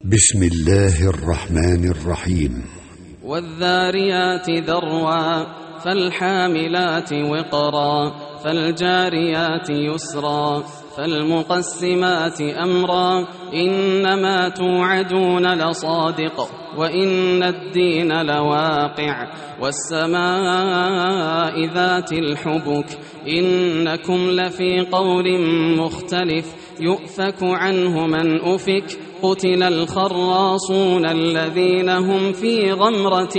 بسم الله الرحمن الرحيم. والذاريات ذروا فالحاملات وقرا فالجاريات يسرا فالمقسمات أمرا إنما توعدون لصادق وإن الدين لواقع والسماء ذات الحبك إنكم لفي قول مختلف يؤفك عنه من أفك قتل الخراصون الذين هم في غمرة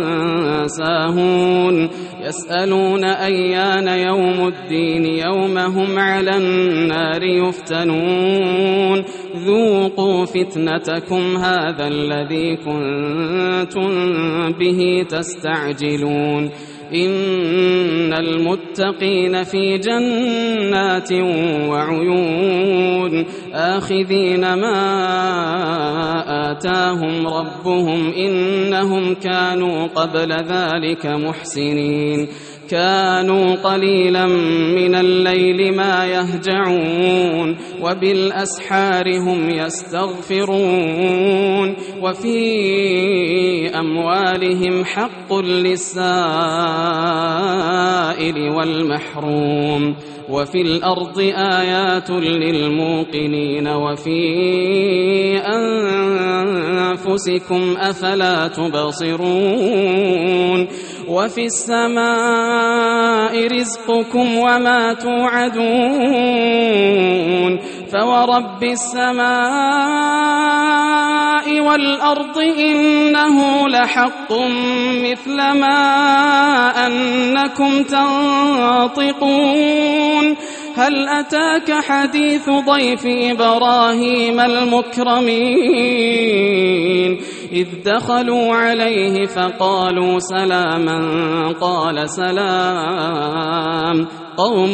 ساهون يسألون أيان يوم الدين يوم هم على النار يفتنون ذوقوا فتنتكم هذا الذي كنتم به تستعجلون إن المتقين في جنات وعيون آخذين ما آتاهم ربهم إنهم كانوا قبل ذلك محسنين كانوا قليلا من الليل ما يهجعون وبالأسحار هم يستغفرون وفي أموالهم حق للسائل والمحروم وفي الأرض آيات للموقنين وفي أنفسكم أفلا تبصرون وفي السماء رزقكم وما توعدون فورب السماء والأرض إنه لحق مثل ما أنكم تنطقون هل أتاك حديث ضيف إبراهيم المكرمين إذ دخلوا عليه فقالوا سلاما قال سلام قوم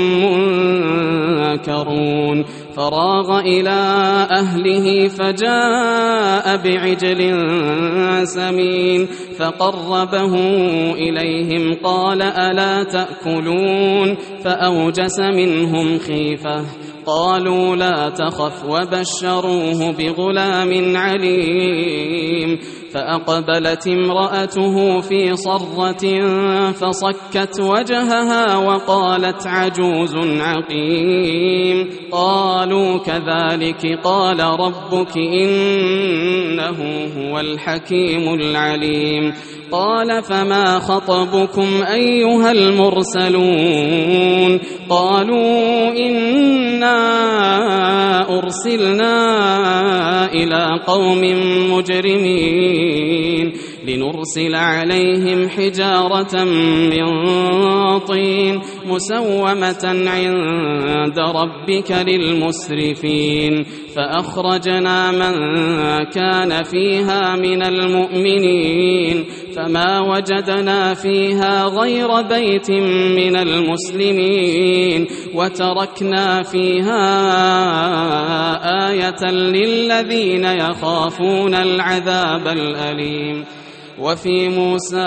منكرون فراغ إلى أهله فجاء بعجل سمين فقربه إليهم قال ألا تأكلون فأوجس منهم خيفة قالوا لا تخف وبشروه بغلام عليم فأقبلت امرأته في صرة فصكت وجهها وقالت عجوز عقيم قالوا كذلك قال ربك إنه هو الحكيم العليم قال فما خطبكم أيها المرسلون قالوا إنا أرسلنا إلى قوم مجرمين لنرسل عليهم حجارة من طين مسومة عند ربك للمسرفين فأخرجنا من كان فيها من المؤمنين فما وجدنا فيها غير بيت من المسلمين وتركنا فيها آية للذين يخافون العذاب الأليم وفي موسى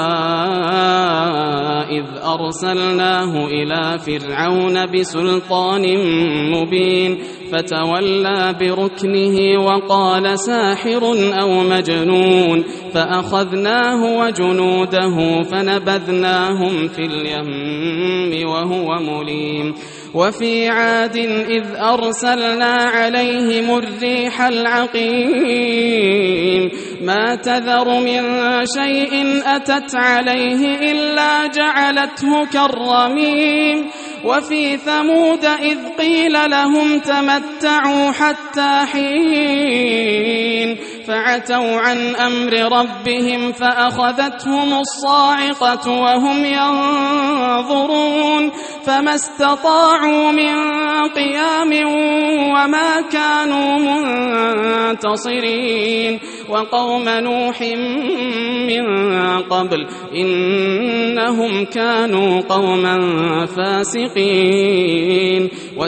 إذ أرسلناه إلى فرعون بسلطان مبين فتولى بركنه وقال ساحر أو مجنون فأخذناه وجنوده فنبذناهم في اليم وهو مليم وفي عاد إذ أرسلنا عليهم الريح العقيم ما تذر من شيء أتت عليه إلا جعلته كالرميم وفي ثمود إذ قيل لهم تمتعوا حتى حين فعتوا عن أمر ربهم فأخذتهم الصاعقة وهم ينظرون فما استطاعوا من قيام وما كانوا منتصرين وقوم نوح من قبل إنهم كانوا قوما فاسقين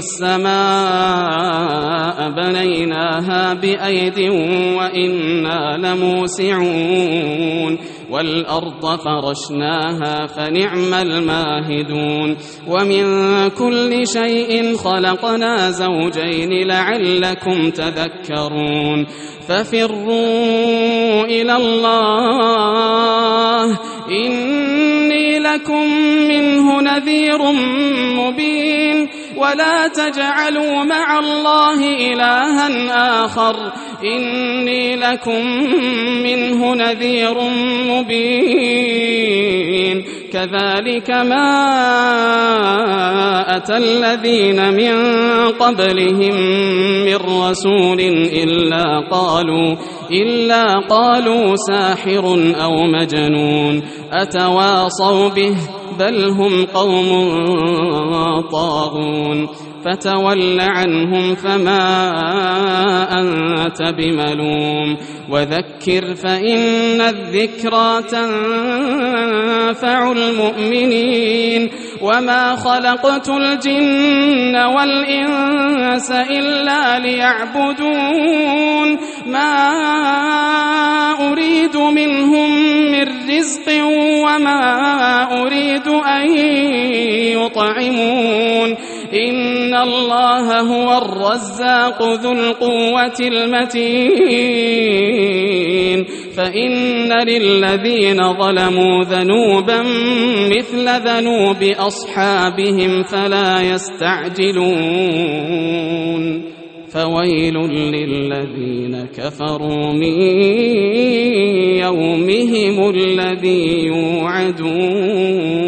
والسماء بنيناها بأيد وإنا لموسعون والأرض فرشناها فنعم الماهدون ومن كل شيء خلقنا زوجين لعلكم تذكرون ففروا إلى الله إني لكم منه نذير مبين ولا تجعلوا مع الله إلها آخر إني لكم منه نذير مبين كذلك ما أتى الذين من قبلهم من رسول إلا قالوا ساحر أو مجنون أتواصوا به بل هم قوم طاغون فتول عنهم فما أنت بملوم وذكر فإن الذكرى تنفع المؤمنين وما خلقت الجن والإنس إلا ليعبدون ما أريد منهم من رزق وما أريد أن يطعمون إن الله هو الرزاق ذو القوة المتين فإن للذين ظلموا ذنوبا مثل ذنوب أصحابهم فلا يستعجلون فويل للذين كفروا من يومهم الذي يوعدون